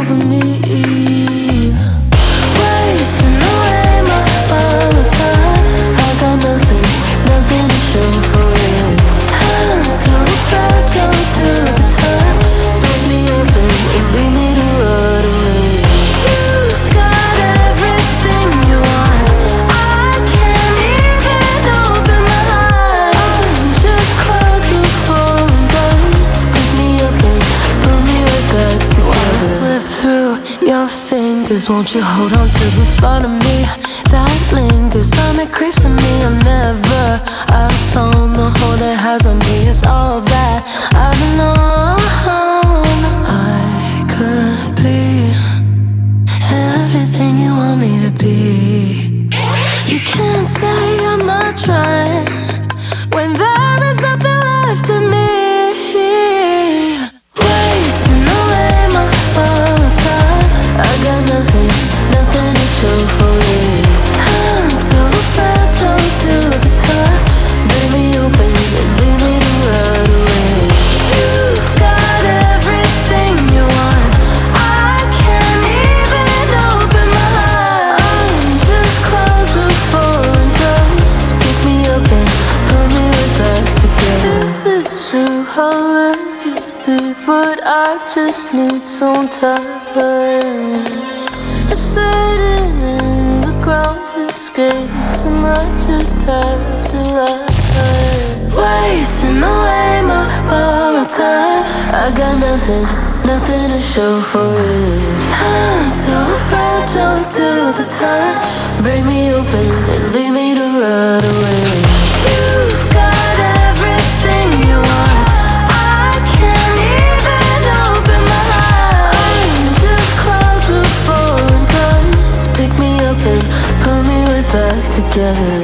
over me. Wasting away my time. I got nothing to show for it. I'm so fragile to the touch. Break me open and leave me to run away. You've got everything you want. I can't even open my eyes. I'm just clouds of falling dust. Pick me up and put me right back together. Slip through your fingers, won't you hold on to the thought of me that lingers? Time it creeps to me, I'm never alone. The hold it has on me is all that I've known. I could be everything you want me to be. You can't say I'm not trying when there is nothing left of me. Wasting away my time. I got nothing to show for it. I'm so fragile to the touch. Break me open and leave me to run away. You've got everything you want. I can't even open my eyes. I'm just clouds of falling dust. Pick me up and put me right back together. If it's true, I'll let it be, but I just need some time. It's sitting in the ground escapes, and I just have to lie. Wasting away my borrowed time. I got nothing to show for it. I'm so fragile to the touch. Break me open and leave me to run away. You've got everything you want. I can't even open my eyes. I'm just clouds of falling dust. Pick me up and put me right back together.